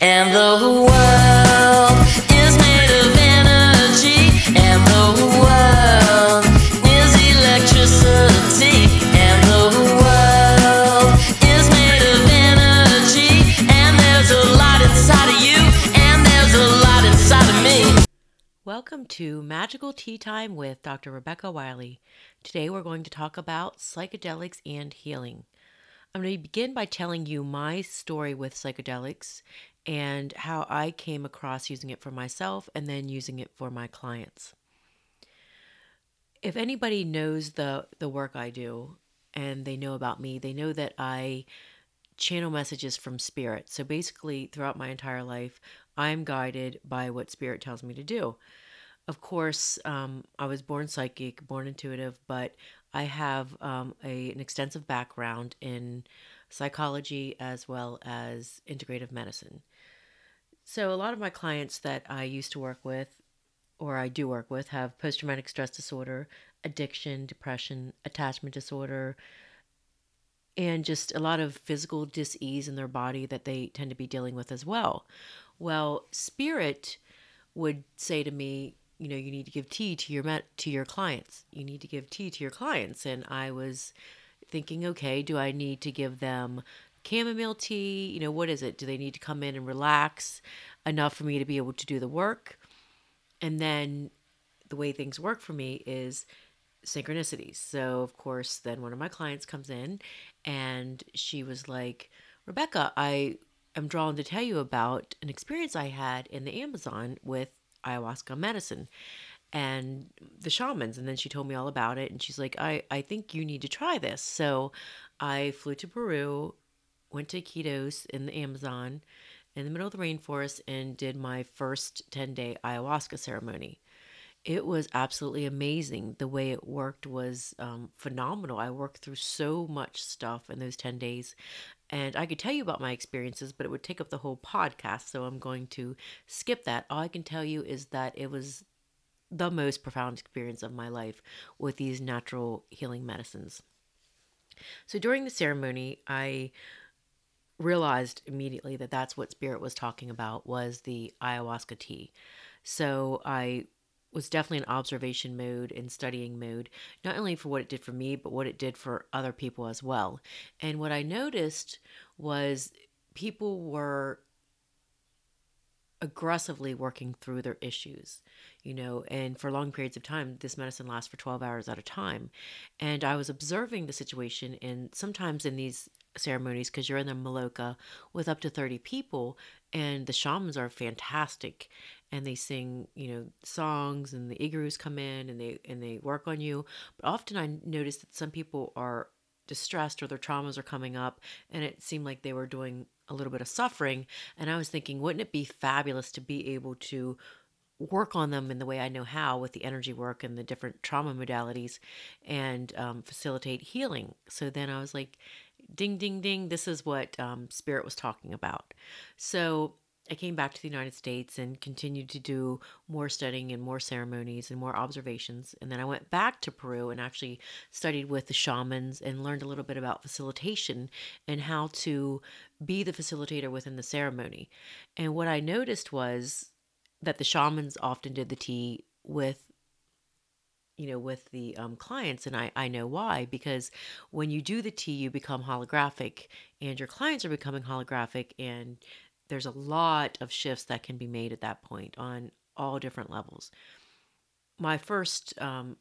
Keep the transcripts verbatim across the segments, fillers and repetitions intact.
And the world is made of energy, and the world is electricity, and the world is made of energy, and there's a lot inside of you, and there's a lot inside of me. Welcome to Magical Tea Time with Doctor Rebecca Wiley. Today we're going to talk about psychedelics and healing. I'm going to begin by telling you my story with psychedelics and how I came across using it for myself and then using it for my clients. If anybody knows the, the work I do and they know about me, they know that I channel messages from spirit. So basically, throughout my entire life, I'm guided by what spirit tells me to do. Of course, um, I was born psychic, born intuitive, but I have um, a, an extensive background in psychology as well as integrative medicine. So, a lot of my clients that I used to work with, or I do work with, have post traumatic stress disorder, addiction, depression, attachment disorder, and just a lot of physical dis-ease in their body that they tend to be dealing with as well. Well, spirit would say to me, you know, you need to give tea to your met to your clients. You need to give tea to your clients. And I was thinking, okay, do I need to give them chamomile tea? You know, what is it? Do they need to come in and relax enough for me to be able to do the work? And then the way things work for me is synchronicities. So, of course, then one of my clients comes in and she was like, Rebecca, I am drawn to tell you about an experience I had in the Amazon with ayahuasca medicine and the shamans. And then she told me all about it. And she's like, I, I think you need to try this. So I flew to Peru, went to Iquitos in the Amazon in the middle of the rainforest, and did my first ten day ayahuasca ceremony. It was absolutely amazing. The way it worked was um, phenomenal. I worked through so much stuff in those ten days. And I could tell you about my experiences, but it would take up the whole podcast. So I'm going to skip that. All I can tell you is that it was the most profound experience of my life with these natural healing medicines. So during the ceremony, I realized immediately that that's what spirit was talking about, was the ayahuasca tea. So I was definitely in observation mode and studying mode, not only for what it did for me, but what it did for other people as well. And what I noticed was people were aggressively working through their issues, you know, and for long periods of time, this medicine lasts for twelve hours at a time. And I was observing the situation, and sometimes in these ceremonies, because you're in the Maloka with up to thirty people, and the shamans are fantastic, and they sing, you know, songs, and the igurus come in and they and they work on you. But often I noticed that some people are distressed or their traumas are coming up, and it seemed like they were doing a little bit of suffering. And I was thinking, wouldn't it be fabulous to be able to work on them in the way I know how, with the energy work and the different trauma modalities, and um, facilitate healing? So then I was like, ding, ding, ding, this is what um, Spirit was talking about. So I came back to the United States and continued to do more studying and more ceremonies and more observations. And then I went back to Peru and actually studied with the shamans and learned a little bit about facilitation and how to be the facilitator within the ceremony. And what I noticed was that the shamans often did the tea with you know with the um, clients, and I, I know why, because when you do the tea you become holographic and your clients are becoming holographic, and there's a lot of shifts that can be made at that point on all different levels. My first um,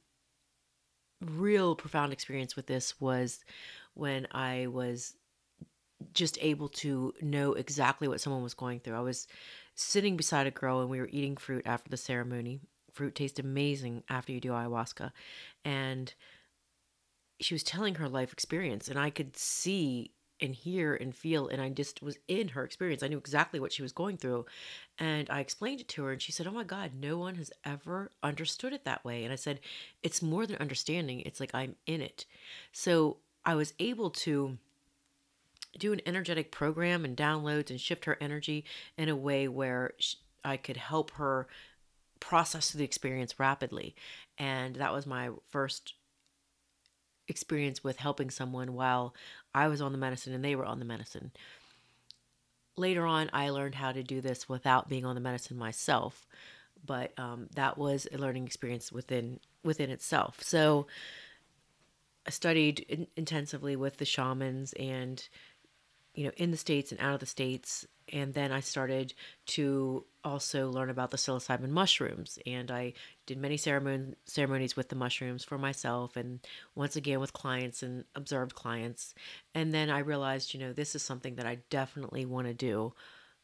real profound experience with this was when I was just able to know exactly what someone was going through. I was sitting beside a girl and we were eating fruit after the ceremony. Fruit tastes amazing after you do ayahuasca. And she was telling her life experience, and I could see and hear and feel, and I just was in her experience. I knew exactly what she was going through. And I explained it to her, and she said, oh my God, no one has ever understood it that way. And I said, it's more than understanding. It's like I'm in it. So I was able to do an energetic program and downloads and shift her energy in a way where she, I could help her process the experience rapidly. And that was my first experience with helping someone while I was on the medicine and they were on the medicine. later on, I learned how to do this without being on the medicine myself, but um, that was a learning experience within within itself. So I studied in, intensively with the shamans, and you know, in the States and out of the States. And then I started to also learn about the psilocybin mushrooms. And I did many ceremon- ceremonies with the mushrooms for myself, and once again with clients and observed clients. And then I realized, you know, this is something that I definitely want to do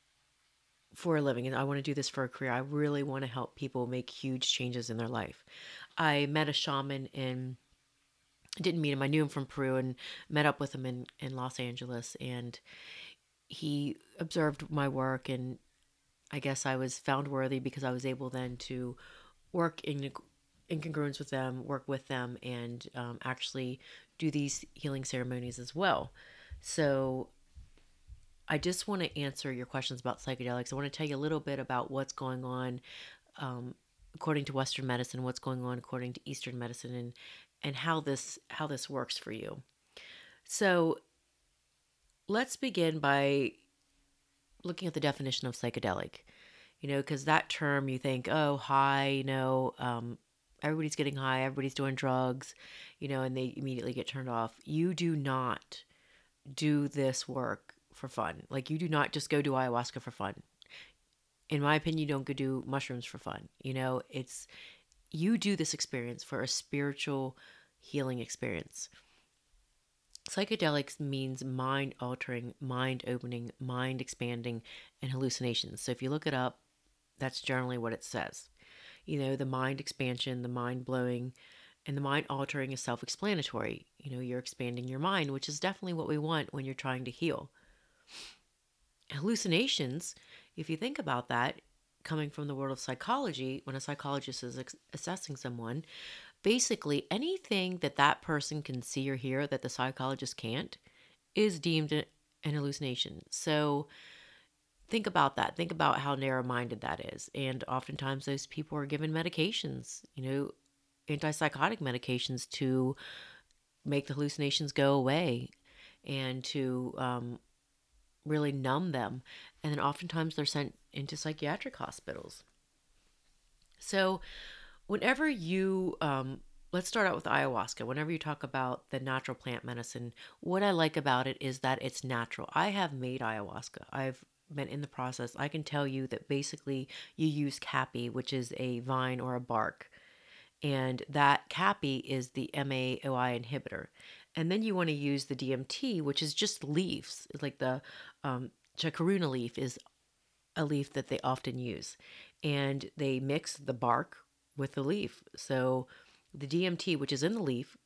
for a living. And I want to do this for a career. I really want to help people make huge changes in their life. I met a shaman in I didn't meet him. I knew him from Peru and met up with him in, in Los Angeles. And he observed my work, and I guess I was found worthy because I was able then to work in in congruence with them, work with them, and um, actually do these healing ceremonies as well. So I just want to answer your questions about psychedelics. I want to tell you a little bit about what's going on um, according to Western medicine, what's going on according to Eastern medicine, and and how this how this works for you. So let's begin by looking at the definition of psychedelic. You know, because that term, you think, oh, high, you know, um, everybody's getting high, everybody's doing drugs, you know, and they immediately get turned off. You do not do this work for fun. Like, you do not just go do ayahuasca for fun. In my opinion, you don't go do mushrooms for fun. You know, it's, you do this experience for a spiritual healing experience. Psychedelics means mind altering, mind opening, mind expanding, and hallucinations. So if you look it up, that's generally what it says. You know, the mind expansion, the mind blowing, and the mind altering is self explanatory. You know, you're expanding your mind, which is definitely what we want when you're trying to heal. Hallucinations, if you think about that, coming from the world of psychology, when a psychologist is ex- assessing someone, basically anything that that person can see or hear that the psychologist can't is deemed an hallucination. So think about that. Think about how narrow minded that is. And oftentimes those people are given medications, you know, antipsychotic medications to make the hallucinations go away and to um, really numb them. And then oftentimes they're sent into psychiatric hospitals. So, whenever you, um, let's start out with ayahuasca. Whenever you talk about the natural plant medicine, what I like about it is that it's natural. I have made ayahuasca. I've been in the process. I can tell you that basically you use capi, which is a vine or a bark, and that capi is the M A O I inhibitor. And then you want to use the D M T, which is just leaves. It's like the um, chacruna leaf is a leaf that they often use. And they mix the bark with the leaf. So the D M T, which is in the leaf,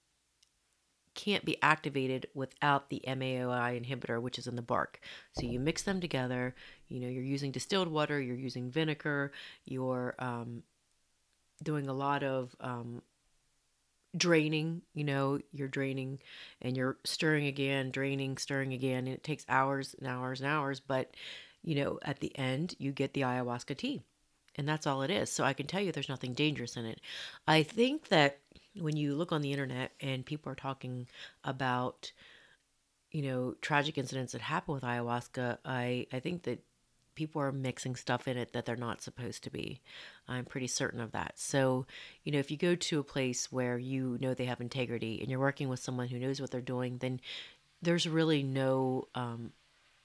can't be activated without the M A O I inhibitor, which is in the bark. So you mix them together. You know, you're using distilled water, you're using vinegar, you're um, doing a lot of um, draining. You know, you're draining and you're stirring again, draining, stirring again. And it takes hours and hours and hours. But, you know, at the end, you get the ayahuasca tea. And that's all it is. So I can tell you there's nothing dangerous in it. I think that when you look on the internet and people are talking about, you know, tragic incidents that happen with ayahuasca, I, I think that people are mixing stuff in it that they're not supposed to be. I'm pretty certain of that. So, you know, if you go to a place where you know they have integrity and you're working with someone who knows what they're doing, then there's really no um,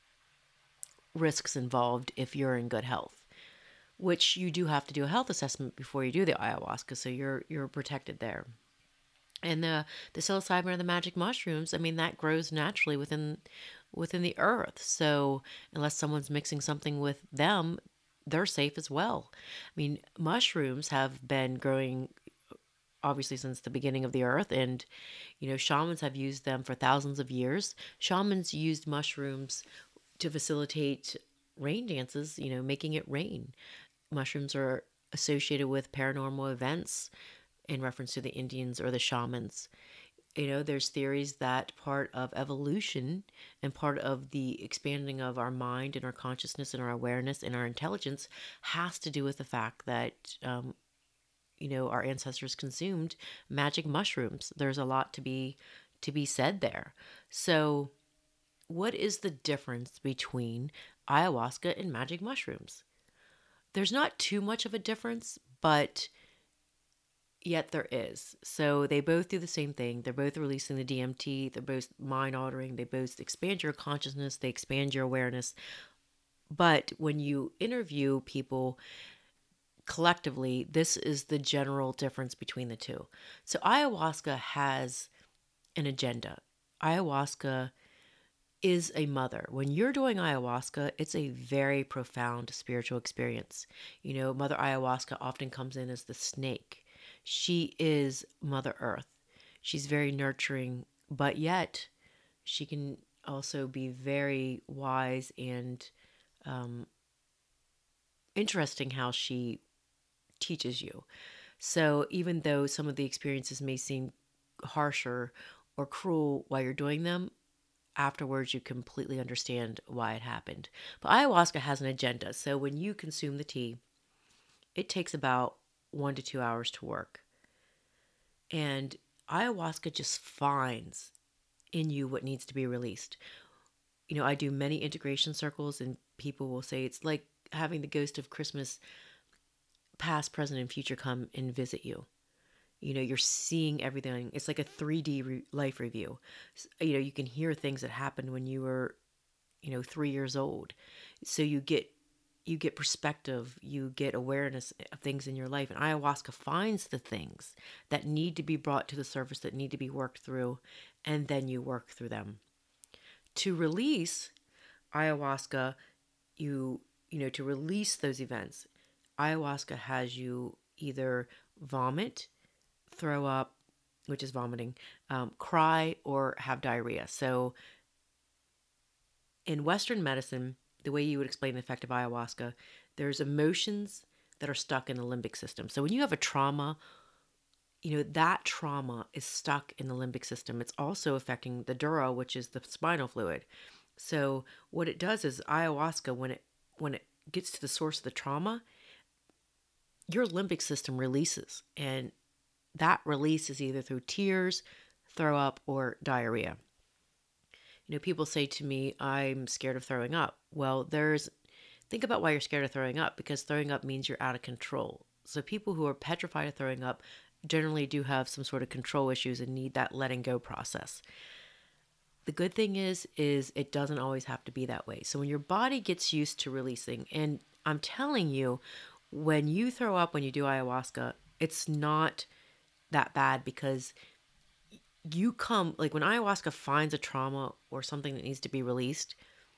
risks involved if you're in good health, which you do have to do a health assessment before you do the ayahuasca, so you're you're protected there. And the the psilocybin or the magic mushrooms, I mean, that grows naturally within within the earth. So unless someone's mixing something with them, they're safe as well. I mean, mushrooms have been growing obviously since the beginning of the earth, and you know, shamans have used them for thousands of years. Shamans used mushrooms to facilitate rain dances, you know, making it rain. Mushrooms are associated with paranormal events in reference to the Indians or the shamans. You know, there's theories that part of evolution and part of the expanding of our mind and our consciousness and our awareness and our intelligence has to do with the fact that, um, you know, our ancestors consumed magic mushrooms. There's a lot to be to be said there. So what is the difference between ayahuasca and magic mushrooms? There's not too much of a difference, but yet there is. So they both do the same thing. They're both releasing the D M T. They're both mind altering. They both expand your consciousness. They expand your awareness. But when you interview people collectively, this is the general difference between the two. So ayahuasca has an agenda. Ayahuasca is a mother. When you're doing ayahuasca, it's a very profound spiritual experience. You know, Mother Ayahuasca often comes in as the snake. She is Mother Earth. She's very nurturing, but yet she can also be very wise and um, interesting how she teaches you. So even though some of the experiences may seem harsher or cruel while you're doing them, afterwards you completely understand why it happened. But ayahuasca has an agenda. So when you consume the tea, it takes about one to two hours to work. And ayahuasca just finds in you what needs to be released. You know, I do many integration circles, and people will say it's like having the ghost of Christmas past, present, and future come and visit you. You know, you're seeing everything. It's like a three D re- life review. You know, you can hear things that happened when you were, you know, three years old. So you get you get perspective, you get awareness of things in your life. And ayahuasca finds the things that need to be brought to the surface, that need to be worked through, and then you work through them. To release ayahuasca, you you know, to release those events, ayahuasca has you either vomit, throw up, which is vomiting, um, cry, or have diarrhea. So in Western medicine, the way you would explain the effect of ayahuasca, there's emotions that are stuck in the limbic system. So when you have a trauma, you know, that trauma is stuck in the limbic system. It's also affecting the dura, which is the spinal fluid. So what it does is ayahuasca, when it when it gets to the source of the trauma, your limbic system releases, and that release is either through tears, throw up, or diarrhea. You know, people say to me, I'm scared of throwing up. Well, there's, think about why you're scared of throwing up, because throwing up means you're out of control. So people who are petrified of throwing up generally do have some sort of control issues and need that letting go process. The good thing is, is it doesn't always have to be that way. So when your body gets used to releasing, and I'm telling you, when you throw up, when you do ayahuasca, it's not that bad, because you come, like when ayahuasca finds a trauma or something that needs to be released,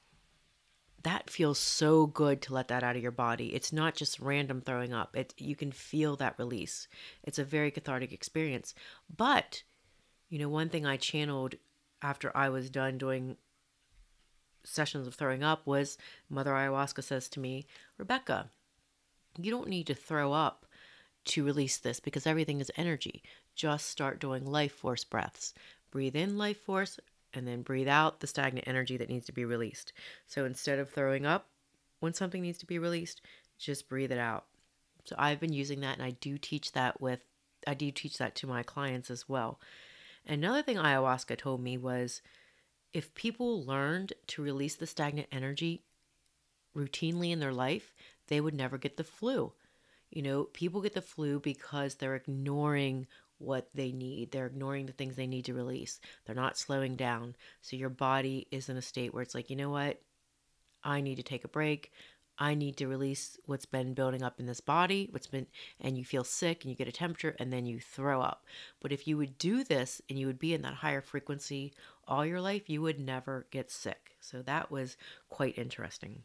that feels so good to let that out of your body. It's not just random throwing up. It, you can feel that release. It's a very cathartic experience. But, you know, one thing I channeled after I was done doing sessions of throwing up was Mother Ayahuasca says to me, Rebecca, you don't need to throw up to release this, because everything is energy. Just start doing life force breaths. Breathe in life force, and then breathe out the stagnant energy that needs to be released. So instead of throwing up when something needs to be released, just breathe it out. So I've been using that, and I do teach that with, I do teach that to my clients as well. Another thing ayahuasca told me was, if people learned to release the stagnant energy routinely in their life, they would never get the flu. You know, people get the flu because they're ignoring what they need. They're ignoring the things they need to release. They're not slowing down. So your body is in a state where it's like, you know what? I need to take a break. I need to release what's been building up in this body, what's been, and you feel sick and you get a temperature and then you throw up. But if you would do this and you would be in that higher frequency all your life, you would never get sick. So that was quite interesting.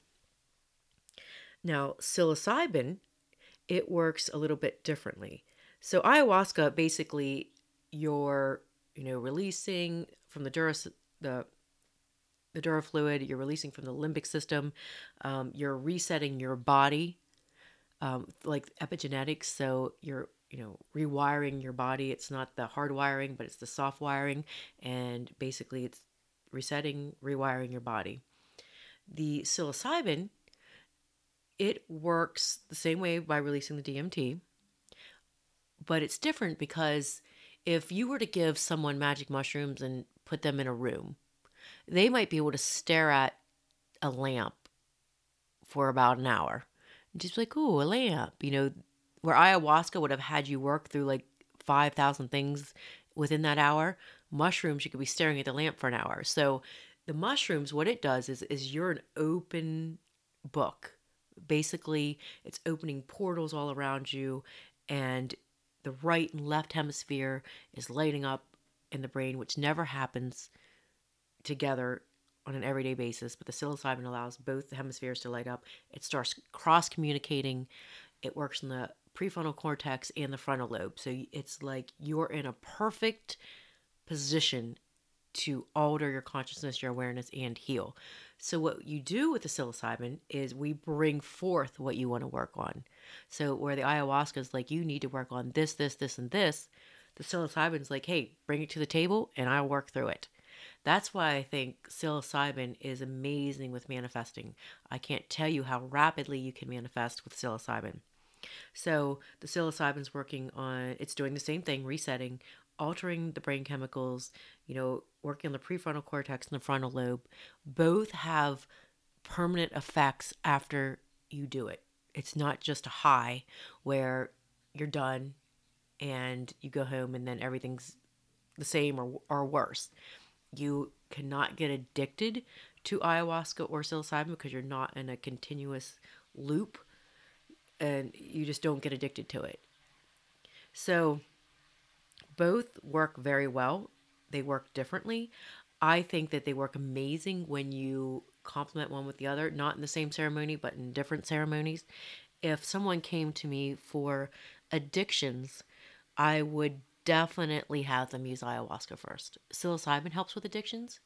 Now, psilocybin, it works a little bit differently. So ayahuasca, basically, you're, you know, releasing from the dura, the the dura fluid, you're releasing from the limbic system, um, you're resetting your body, um, like epigenetics. So you're, you know, rewiring your body. It's not the hard wiring, but it's the soft wiring, and basically it's resetting, rewiring your body. The psilocybin, it works the same way by releasing the D M T, but it's different because if you were to give someone magic mushrooms and put them in a room, they might be able to stare at a lamp for about an hour and just be like, "Ooh, a lamp." You know, where ayahuasca would have had you work through like five thousand things within that hour, mushrooms, you could be staring at the lamp for an hour. So the mushrooms, what it does is, is you're an open book. Basically, it's opening portals all around you, and the right and left hemisphere is lighting up in the brain, which never happens together on an everyday basis, but the psilocybin allows both the hemispheres to light up. It starts cross communicating. It works in the prefrontal cortex and the frontal lobe. So it's like you're in a perfect position to alter your consciousness, your awareness, and heal. So what you do with the psilocybin is we bring forth what you want to work on. So where the ayahuasca is like, you need to work on this, this, this, and this, the psilocybin is like, hey, bring it to the table and I'll work through it. That's why I think psilocybin is amazing with manifesting. I can't tell you how rapidly you can manifest with psilocybin. So the psilocybin's working on, it's doing the same thing, resetting, altering the brain chemicals, you know, working on the prefrontal cortex and the frontal lobe. Both have permanent effects after you do it. It's not just a high where you're done and you go home and then everything's the same or, or worse. You cannot get addicted to ayahuasca or psilocybin because you're not in a continuous loop and you just don't get addicted to it. So both work very well. They work differently. I think that they work amazing when you complement one with the other, not in the same ceremony, but in different ceremonies. If someone came to me for addictions, I would definitely have them use ayahuasca first. Psilocybin helps with addictions,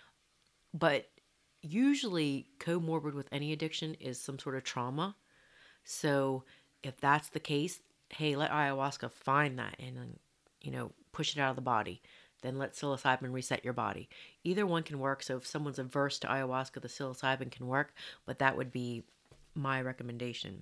but usually comorbid with any addiction is some sort of trauma. So if that's the case, hey, let ayahuasca find that and, you know, push it out of the body. Then let psilocybin reset your body. Either one can work. So if someone's averse to ayahuasca, the psilocybin can work, but that would be my recommendation.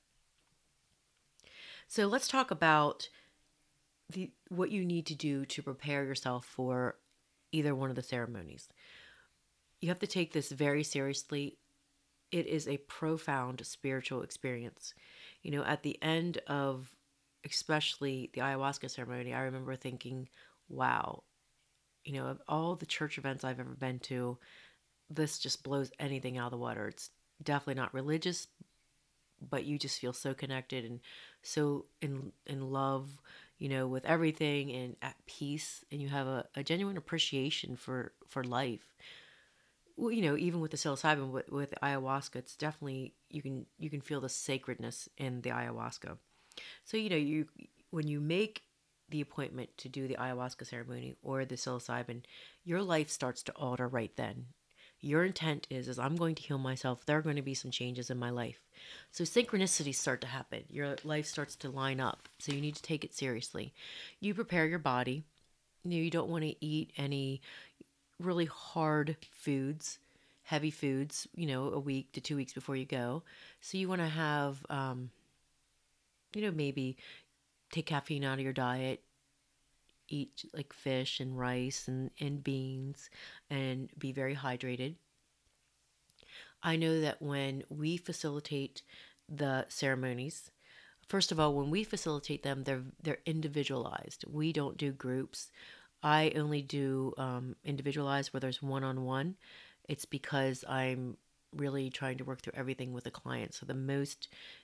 So let's talk about the what you need to do to prepare yourself for either one of the ceremonies. You have to take this very seriously. It is a profound spiritual experience. You know, at the end of especially the ayahuasca ceremony, I remember thinking, wow, you know, of all the church events I've ever been to, this just blows anything out of the water. It's definitely not religious, but you just feel so connected and so in in love, you know, with everything and at peace, and you have a, a genuine appreciation for for life. Well, you know, even with the psilocybin, with, with ayahuasca, it's definitely you can you can feel the sacredness in the ayahuasca. So you know, you when you make the appointment to do the ayahuasca ceremony or the psilocybin, your life starts to alter right then. Your intent is, is I'm going to heal myself. There are going to be some changes in my life. So synchronicities start to happen. Your life starts to line up. So you need to take it seriously. You prepare your body. You know, you don't want to eat any really hard foods, heavy foods, you know, a week to two weeks before you go. So you want to have, um, you know, maybe take caffeine out of your diet, eat like fish and rice and, and beans, and be very hydrated. I know that when we facilitate the ceremonies, first of all, when we facilitate them, they're they're individualized. We don't do groups. I only do um, individualized where there's one on one. It's because I'm really trying to work through everything with the client. So the most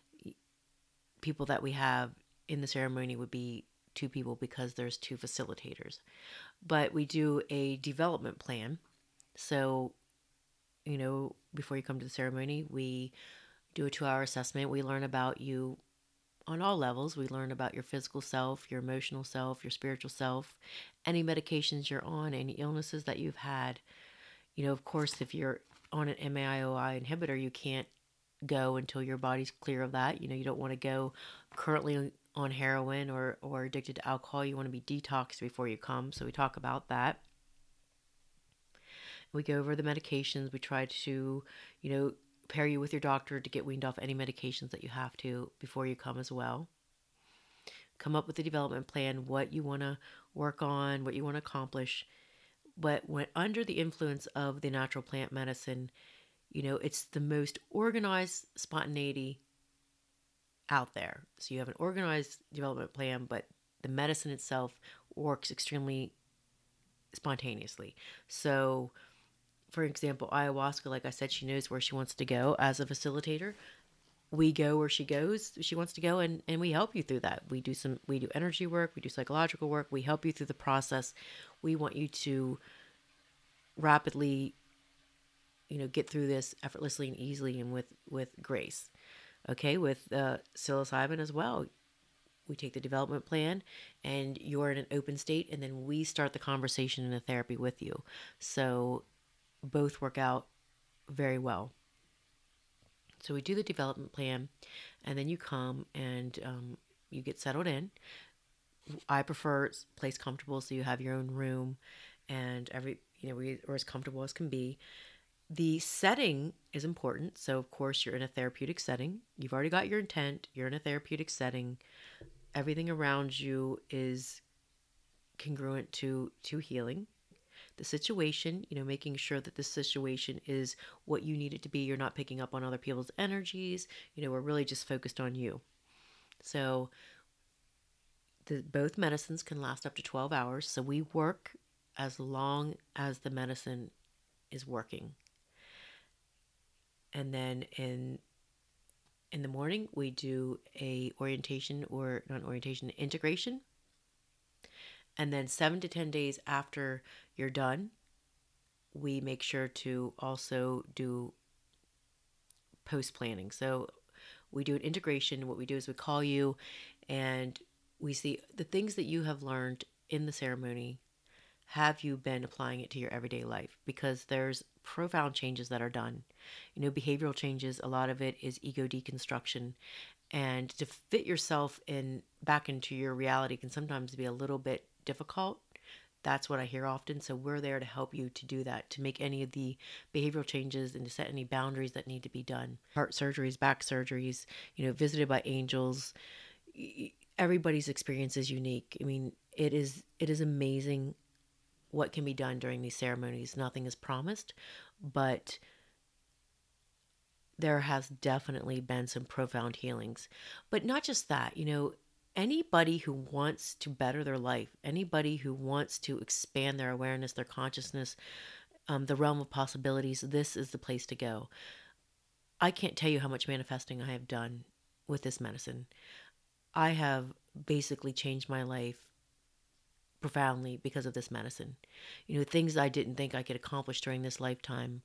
people that we have in the ceremony would be two people because there's two facilitators. But we do a development plan. So, you know, before you come to the ceremony, we do a two hour assessment. We learn about you on all levels. We learn about your physical self, your emotional self, your spiritual self, any medications you're on, any illnesses that you've had. You know, of course, if you're on an M A I O I inhibitor, you can't go until your body's clear of that. You know, you don't want to go currently on heroin or, or addicted to alcohol. You want to be detoxed before you come. So we talk about that. We go over the medications. We try to, you know, pair you with your doctor to get weaned off any medications that you have to before you come as well. Come up with a development plan, what you want to work on, what you want to accomplish. But when under the influence of the natural plant medicine, you know, it's the most organized spontaneity out there. So you have an organized development plan, but the medicine itself works extremely spontaneously. So, for example, ayahuasca, like I said, she knows where she wants to go as a facilitator. We go where she goes, she wants to go, and, and we help you through that. We do some, we do energy work, we do psychological work, we help you through the process. We want you to rapidly, you know, get through this effortlessly and easily and with, with grace. Okay, with uh, psilocybin as well. We take the development plan and you're in an open state, and then we start the conversation and the therapy with you. So both work out very well. So we do the development plan, and then you come and um, you get settled in. I prefer place comfortable, so you have your own room, and every you know we are as comfortable as can be. The setting is important. So of course you're in a therapeutic setting. You've already got your intent. You're in a therapeutic setting. Everything around you is congruent to to healing. The situation, you know, making sure that the situation is what you need it to be. You're not picking up on other people's energies. You know, we're really just focused on you. So the, both medicines can last up to twelve hours. So we work as long as the medicine is working. And then in in the morning, we do a orientation or not orientation, integration. And then seven to ten days after you're done, we make sure to also do post planning. So we do an integration. What we do is we call you and we see the things that you have learned in the ceremony. Have you been applying it to your everyday life? Because there's profound changes that are done. You know, behavioral changes, a lot of it is ego deconstruction. And to fit yourself in back into your reality can sometimes be a little bit difficult. That's what I hear often. So we're there to help you to do that, to make any of the behavioral changes and to set any boundaries that need to be done. Heart surgeries, back surgeries, you know, visited by angels. Everybody's experience is unique. I mean, it is it is amazing what can be done during these ceremonies. Nothing is promised, but there has definitely been some profound healings. But not just that, you know, anybody who wants to better their life, anybody who wants to expand their awareness, their consciousness, um, the realm of possibilities, this is the place to go. I can't tell you how much manifesting I have done with this medicine. I have basically changed my life profoundly because of this medicine. You know, things I didn't think I could accomplish during this lifetime,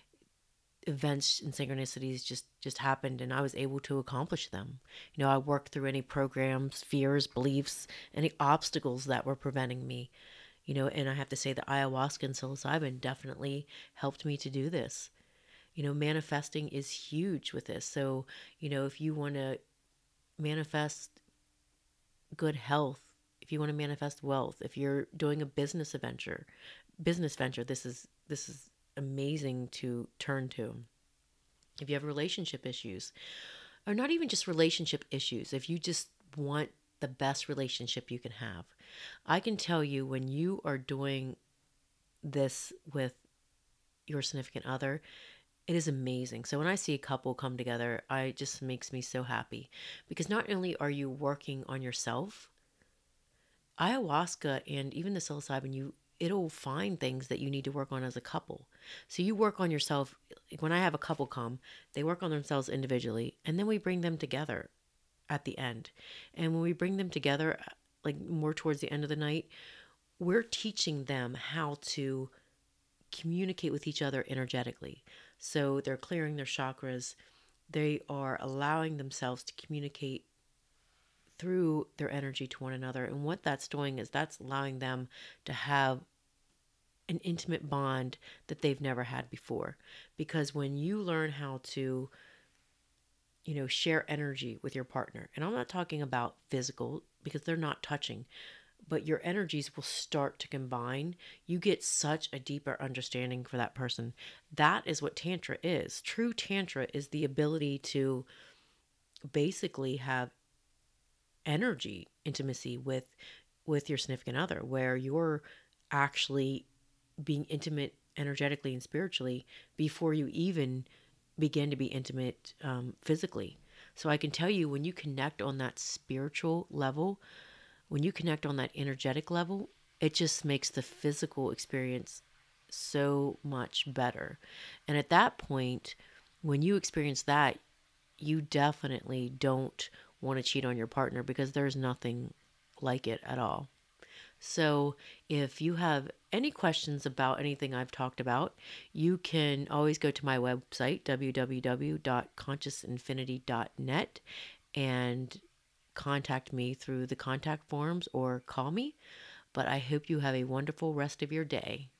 events and synchronicities just just happened and I was able to accomplish them. You know, I worked through any programs, fears, beliefs, any obstacles that were preventing me. You know, and I have to say that ayahuasca and psilocybin definitely helped me to do this. You know, manifesting is huge with this. So, you know, if you want to manifest good health, if you want to manifest wealth, if you're doing a business venture, business venture, this is this is amazing to turn to. If you have relationship issues, or not even just relationship issues, if you just want the best relationship you can have, I can tell you when you are doing this with your significant other, it is amazing. So when I see a couple come together, I it just makes me so happy because not only are you working on yourself, ayahuasca and even the psilocybin, you it'll find things that you need to work on as a couple. So you work on yourself. When I have a couple come, they work on themselves individually, and then we bring them together at the end. And when we bring them together, like more towards the end of the night, we're teaching them how to communicate with each other energetically. So they're clearing their chakras. They are allowing themselves to communicate through their energy to one another. And what that's doing is that's allowing them to have an intimate bond that they've never had before. Because when you learn how to, you know, share energy with your partner, and I'm not talking about physical because they're not touching, but your energies will start to combine. You get such a deeper understanding for that person. That is what Tantra is. True Tantra is the ability to basically have energy intimacy with with your significant other, where you're actually being intimate energetically and spiritually before you even begin to be intimate um, physically. So I can tell you, when you connect on that spiritual level, when you connect on that energetic level, it just makes the physical experience so much better. And at that point, when you experience that, you definitely don't want to cheat on your partner, because there's nothing like it at all. So, if you have any questions about anything I've talked about, you can always go to my website, w w w dot conscious infinity dot net, and contact me through the contact forms or call me. But I hope you have a wonderful rest of your day.